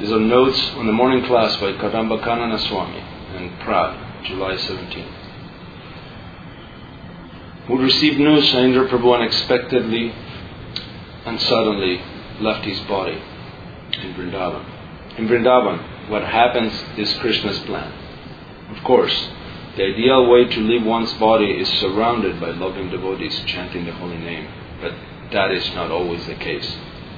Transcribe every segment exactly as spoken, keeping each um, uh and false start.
These are notes on the morning class by Kadamba Swami in Prague, July seventeenth. Who received news Indra Prabhu unexpectedly and suddenly left his body in Vrindavan. In Vrindavan, what happens is Krishna's plan. Of course, the ideal way to leave one's body is surrounded by loving devotees chanting the holy name, but that is not always the case.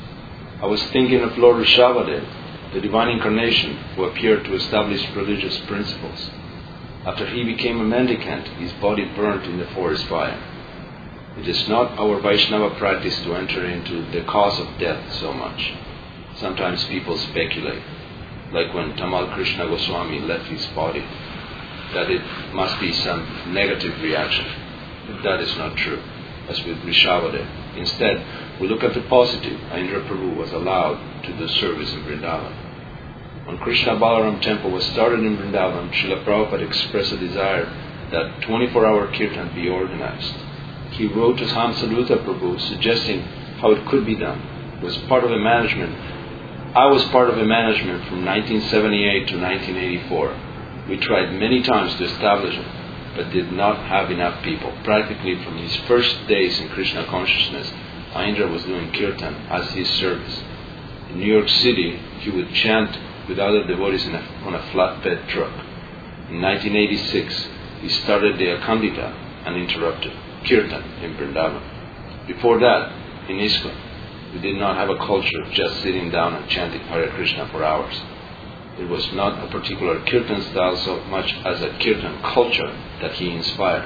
I was thinking of Lord Rishabhadev, the divine incarnation who appeared to establish religious principles. After he became a mendicant, his body burnt in the forest fire. It is not our Vaishnava practice to enter into the cause of death so much. Sometimes people speculate, like when Tamal Krishna Goswami left his body, that it must be some negative reaction. But that is not true, as with Rishabhadev. Instead, we look at the positive. Indra Prabhu was allowed to do service in Vrindavan. When Krishna Balaram temple was started in Vrindavan, Srila Prabhupada expressed a desire that twenty-four hour kirtan be organized. He wrote to Hamsadutta Prabhu suggesting how it could be done. It was part of a management. I was part of a management from nineteen seventy-eight to nineteen eighty-four. We tried many times to establish it, but did not have enough people. Practically from his first days in Krishna consciousness, Indra was doing kirtan as his service. In New York City, he would chant with other devotees in a, on a flatbed truck. In nineteen eighty-six, he started the Akandita uninterrupted kirtan in Vrindavan. Before that, in ISKCON, we did not have a culture of just sitting down and chanting Hare Krishna for hours. It was not a particular kirtan style so much as a kirtan culture that he inspired.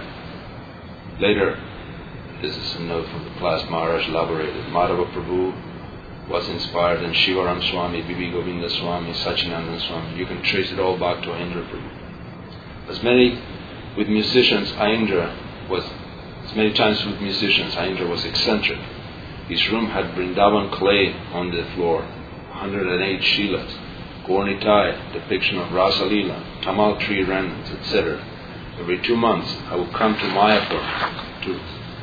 Later, this is a note from the class Maharaj elaborated, Madhava Prabhu was inspired, and Shivaram Swami, Bibi Govinda Swami, Sachinandan Swami. You can trace it all back to Indra Prabhu. As many with musicians, Indra was, as many times with musicians, Indra was eccentric. His room had Vrindavan clay on the floor, one hundred eight shilas, Gaur-Nitai, depiction of Rasa Leela, Tamal tree remnants, et cetera. Every two months, I would come to Mayapur, to,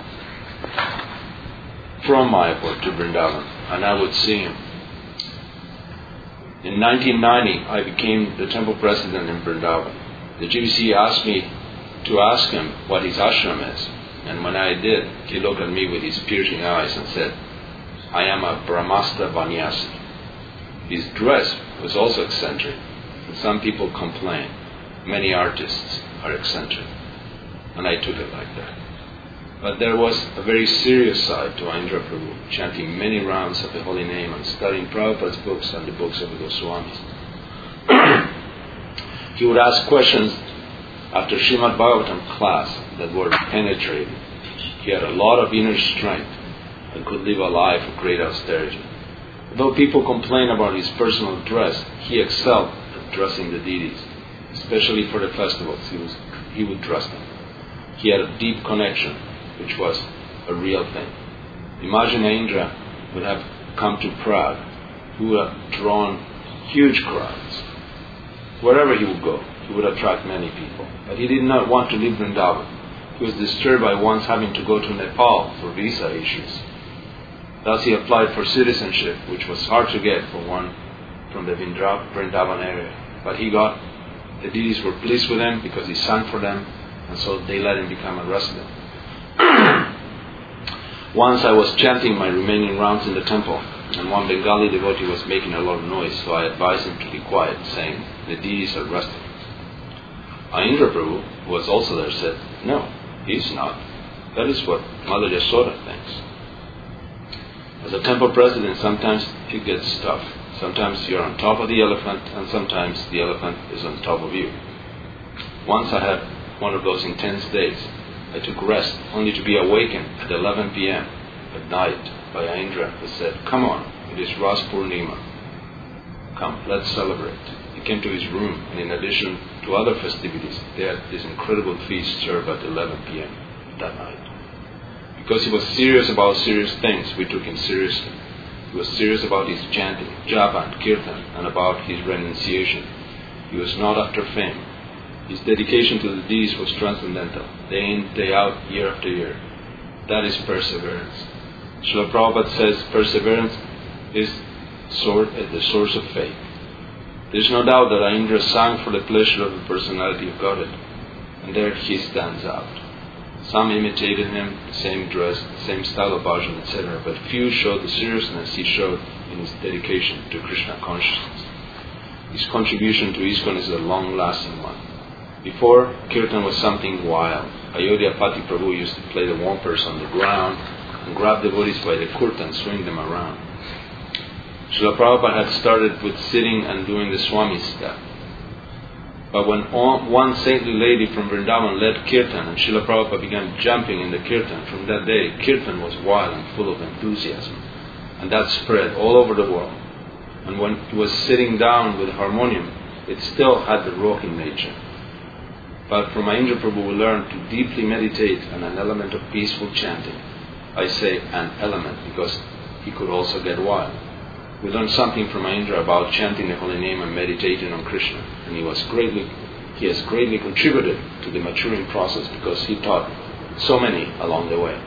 from Mayapur to Vrindavan, and I would see him. In nineteen ninety, I became the temple president in Vrindavan. The G V C asked me to ask him what his ashram is, and when I did, he looked at me with his piercing eyes and said, I am a Brahmasta Vanyasi. His dress was also eccentric, and some people complain. Many artists are eccentric, and I took it like that. But there was a very serious side to Indra Prabhu, chanting many rounds of the holy name and studying Prabhupada's books and the books of the Goswamis. He would ask questions after Srimad Bhagavatam class that were penetrating. He had a lot of inner strength and could live a life of great austerity. Though people complain about his personal dress, he excelled at dressing the deities, especially for the festivals. He, was, he would dress them. He had a deep connection, which was a real thing. Imagine Indra would have come to Prague, who would have drawn huge crowds. Wherever he would go, he would attract many people. But he did not want to leave Vrindavan. He was disturbed by once having to go to Nepal for visa issues. Thus he applied for citizenship, which was hard to get for one from the Vrindavan area. But he got, the deities were pleased with him because he sang for them, and so they let him become a resident. Once I was chanting my remaining rounds in the temple, and one Bengali devotee was making a lot of noise, so I advised him to be quiet, saying, the deities are resting. Indra Prabhu, who was also there, said, no, he's not. That is what Mother Yasoda thinks. As a temple president, sometimes it gets tough. Sometimes you're on top of the elephant, and sometimes the elephant is on top of you. Once I had one of those intense days. I took rest, only to be awakened at eleven p.m. at night by Indra, who said, come on, it is Ras Purnima. Come, let's celebrate. He came to his room, and in addition to other festivities, they had this incredible feast served at eleven p.m. that night. Because he was serious about serious things, we took him seriously. He was serious about his chanting, japa and kirtan, and about his renunciation. He was not after fame. His dedication to the deities was transcendental, day in, day out, year after year. That is perseverance. Srila Prabhupada says perseverance is the source of faith. There's no doubt that Indra sang for the pleasure of the personality of Godhead, and there he stands out. Some imitated him, the same dress, the same style of bhajan, et cetera, but few showed the seriousness he showed in his dedication to Krishna consciousness. His contribution to ISKCON is a long-lasting one. Before, kirtan was something wild. Ayodhya Pati Prabhu used to play the wampers on the ground and grab devotees by the kurta and swing them around. Srila Prabhupada had started with sitting and doing the Swami step. But when one saintly lady from Vrindavan led kirtan and Srila Prabhupada began jumping in the kirtan, from that day, kirtan was wild and full of enthusiasm. And that spread all over the world. And when he was sitting down with harmonium, it still had the rocking nature. But from Indra Prabhu we learned to deeply meditate on an element of peaceful chanting. I say an element because he could also get wild. We learned something from Indra about chanting the holy name and meditating on Krishna, and he was greatly, he has greatly contributed to the maturing process because he taught so many along the way.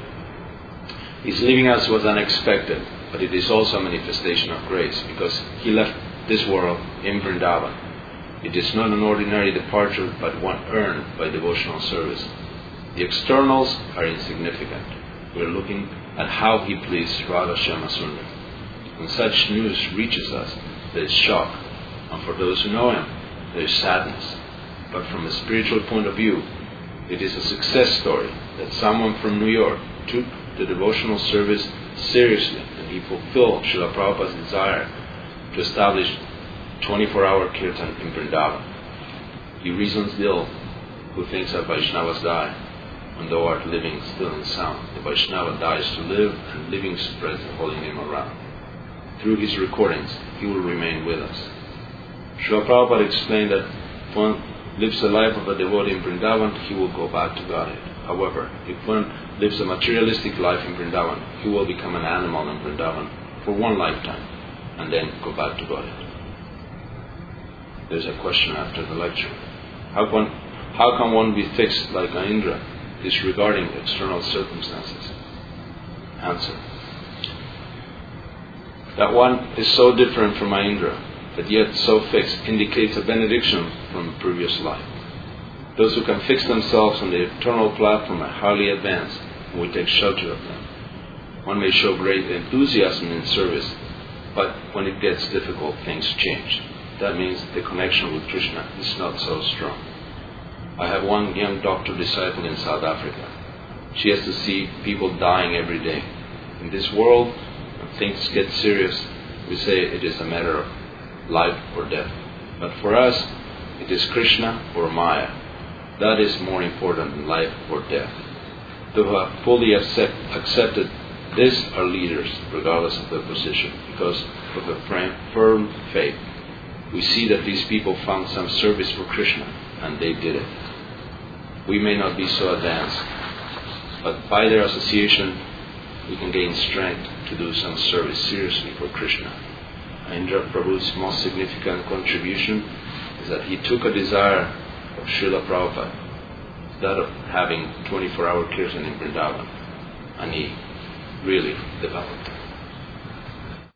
His leaving us was unexpected, but it is also a manifestation of grace because he left this world in Vrindavan. It is not an ordinary departure, but one earned by devotional service. The externals are insignificant. We are looking at how he pleased Radha Shyama Sundar. When such news reaches us, there is shock, and for those who know him, there is sadness. But from a spiritual point of view, it is a success story that someone from New York took the devotional service seriously, and he fulfilled Srila Prabhupada's desire to establish twenty-four hour kirtan in Vrindavan. He reasons ill who thinks that Vaishnavas die, when thou art living still and sound. The Vaishnava dies to live, and living spreads the holy name around. Through his recordings, he will remain with us. Srila Prabhupada explained that if one lives the life of a devotee in Vrindavan, he will go back to Godhead. However, if one lives a materialistic life in Vrindavan, he will become an animal in Vrindavan for one lifetime, and then go back to Godhead. There's a question after the lecture. How can, how can one be fixed like Indra, disregarding external circumstances? Answer. That one is so different from Indra, but yet so fixed, indicates a benediction from a previous life. Those who can fix themselves on the eternal platform are highly advanced, and we take shelter of them. One may show great enthusiasm in service, but when it gets difficult, things change. That means the connection with Krishna is not so strong. I have one young doctor disciple in South Africa. She has to see people dying every day. In this world, when things get serious, we say it is a matter of life or death. But for us, it is Krishna or Maya. That is more important than life or death. Those who have fully accept, accepted this are leaders, regardless of their position, because of a firm faith. We see that these people found some service for Krishna, and they did it. We may not be so advanced, but by their association, we can gain strength to do some service seriously for Krishna. Indra Prabhu's most significant contribution is that he took a desire of Srila Prabhupada, that of having twenty-four hour kirtan in Vrindavan, and he really developed it.